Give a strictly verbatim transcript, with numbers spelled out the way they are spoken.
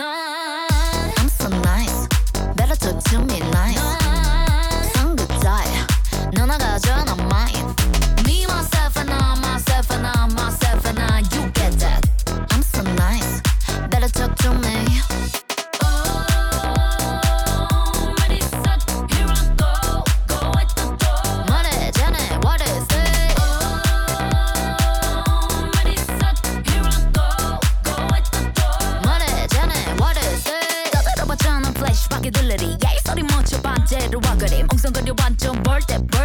I'm so nice. Better talk to me nice. 성급자야. 너 나가줘 난 mine. Me myself and I myself and I myself and I. You get that? I'm so nice. Better talk to me. 들리리 yeah 이 소리 멈춰 반대로 와 그래 멍성거려 완전 볼때